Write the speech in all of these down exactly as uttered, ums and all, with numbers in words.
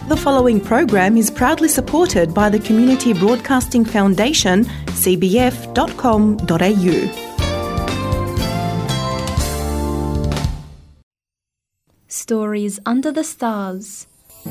The following program is proudly supported by the Community Broadcasting Foundation, c b f dot com dot a u. Stories Under the Stars.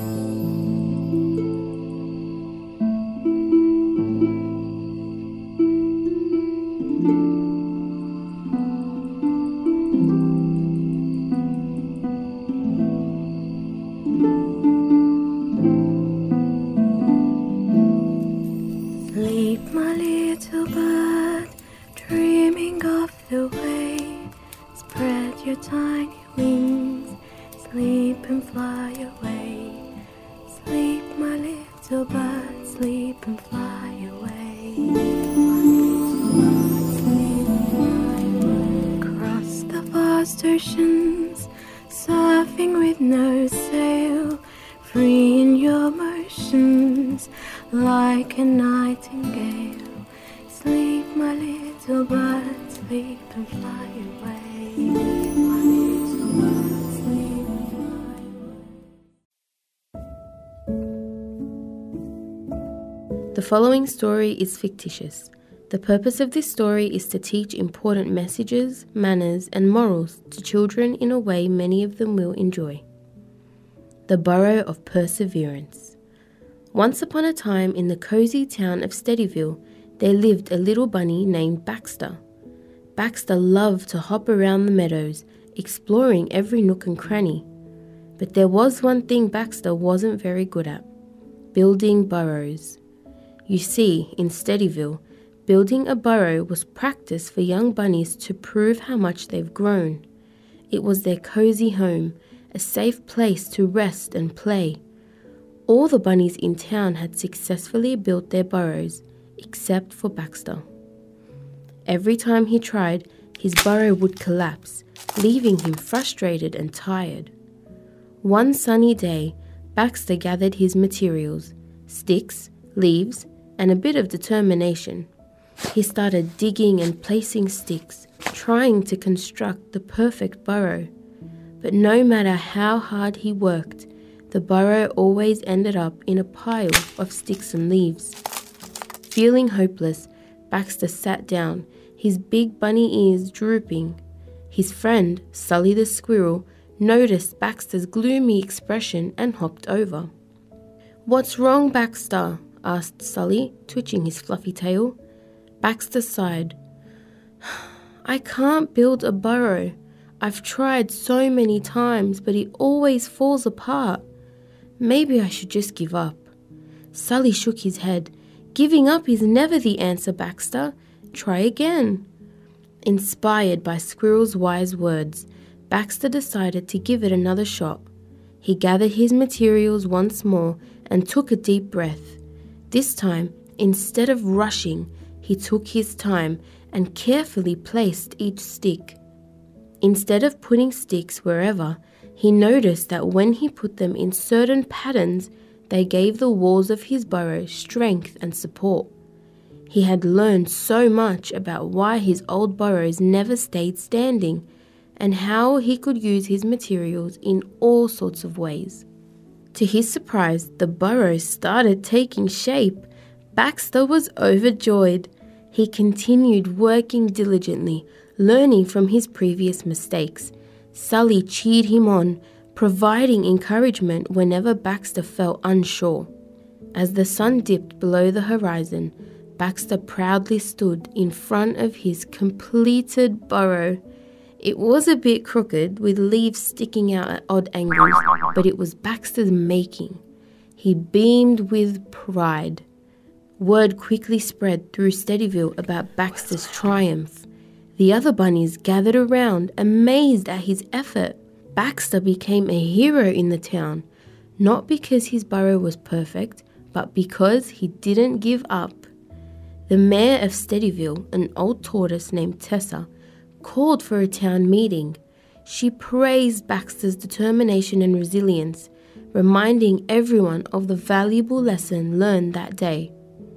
Sleep, my little bird, dreaming of the way. Spread your tiny wings, sleep and fly away. Sleep, my little bird, sleep and fly away. Across the vast oceans, surfing with no sail, free in your motions, like a nightingale. Sleep, my little bird, sleep and fly away. My little bird, sleep and fly away. The following story is fictitious. The purpose of this story is to teach important messages, manners, and morals to children in a way many of them will enjoy. The Burrow of Perseverance. Once upon a time in the cozy town of Steadyville, there lived a little bunny named Baxter. Baxter loved to hop around the meadows, exploring every nook and cranny. But there was one thing Baxter wasn't very good at: building burrows. You see, in Steadyville, building a burrow was practice for young bunnies to prove how much they've grown. It was their cozy home, a safe place to rest and play. All the bunnies in town had successfully built their burrows, except for Baxter. Every time he tried, his burrow would collapse, leaving him frustrated and tired. One sunny day, Baxter gathered his materials, sticks, leaves, and a bit of determination. He started digging and placing sticks, trying to construct the perfect burrow. But no matter how hard he worked, the burrow always ended up in a pile of sticks and leaves. Feeling hopeless, Baxter sat down, his big bunny ears drooping. His friend, Sully the squirrel, noticed Baxter's gloomy expression and hopped over. "What's wrong, Baxter?" asked Sully, twitching his fluffy tail. Baxter sighed. "I can't build a burrow. I've tried so many times, but it always falls apart. Maybe I should just give up." Sully shook his head. "Giving up is never the answer, Baxter. Try again." Inspired by Squirrel's wise words, Baxter decided to give it another shot. He gathered his materials once more and took a deep breath. This time, instead of rushing, he took his time and carefully placed each stick. Instead of putting sticks wherever, he noticed that when he put them in certain patterns, they gave the walls of his burrow strength and support. He had learned so much about why his old burrows never stayed standing, and how he could use his materials in all sorts of ways. To his surprise, the burrow started taking shape. Baxter was overjoyed. He continued working diligently, learning from his previous mistakes. Sully cheered him on, providing encouragement whenever Baxter felt unsure. As the sun dipped below the horizon, Baxter proudly stood in front of his completed burrow. It was a bit crooked, with leaves sticking out at odd angles, but it was Baxter's making. He beamed with pride. Word quickly spread through Steadyville about Baxter's triumph. The other bunnies gathered around, amazed at his effort. Baxter became a hero in the town, not because his burrow was perfect, but because he didn't give up. The mayor of Steadyville, an old tortoise named Tessa, called for a town meeting. She praised Baxter's determination and resilience, reminding everyone of the valuable lesson learned that day.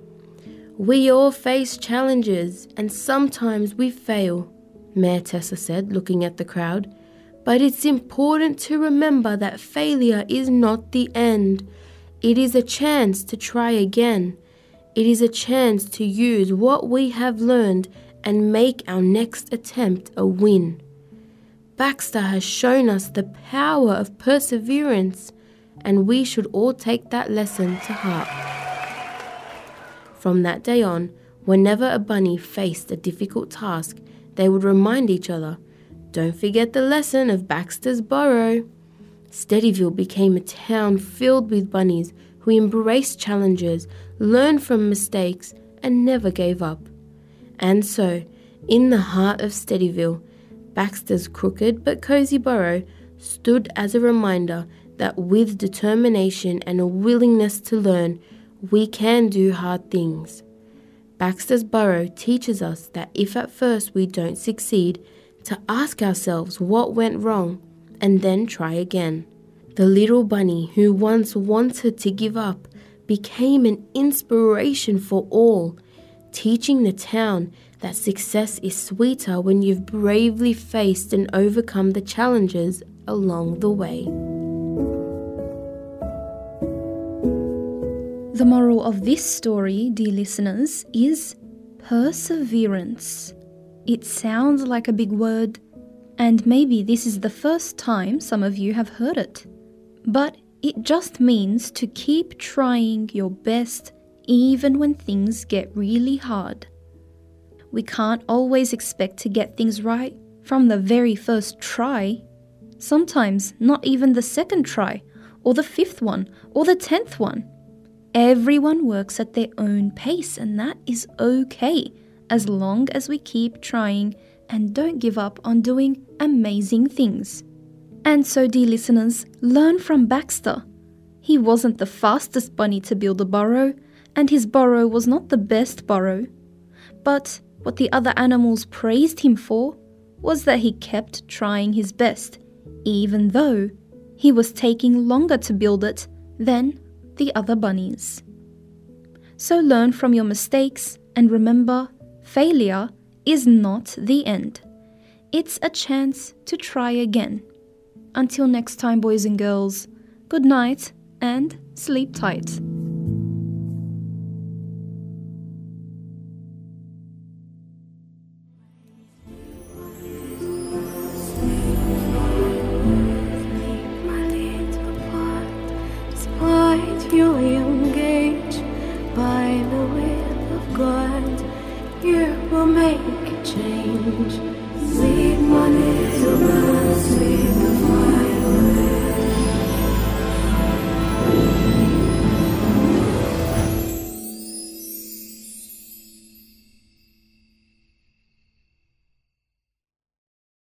"We all face challenges, and sometimes we fail," Mayor Tessa said, looking at the crowd. "But it's important to remember that failure is not the end. It is a chance to try again. It is a chance to use what we have learned and make our next attempt a win. Baxter has shown us the power of perseverance, and we should all take that lesson to heart. From that day on, whenever a bunny faced a difficult task, they would remind each other, "Don't forget the lesson of Baxter's Burrow." Steadyville became a town filled with bunnies who embraced challenges, learned from mistakes, and never gave up. And so, in the heart of Steadyville, Baxter's crooked but cozy burrow stood as a reminder that with determination and a willingness to learn, we can do hard things. Baxter's Burrow teaches us that if at first we don't succeed, to ask ourselves what went wrong and then try again. The little bunny who once wanted to give up became an inspiration for all, teaching the town that success is sweeter when you've bravely faced and overcome the challenges along the way. The moral of this story, dear listeners, is perseverance. It sounds like a big word, and maybe this is the first time some of you have heard it. But it just means to keep trying your best even when things get really hard. We can't always expect to get things right from the very first try. Sometimes not even the second try, or the fifth one, or the tenth one. Everyone works at their own pace, and that is okay, as long as we keep trying and don't give up on doing amazing things. And so, dear listeners, learn from Baxter. He wasn't the fastest bunny to build a burrow, and his burrow was not the best burrow. But what the other animals praised him for was that he kept trying his best, even though he was taking longer to build it than the other bunnies. So learn from your mistakes and remember, failure is not the end. It's a chance to try again. Until next time, boys and girls, good night and sleep tight. You engage by the will of God. You will make a change. Sleep, my little bird, sleep.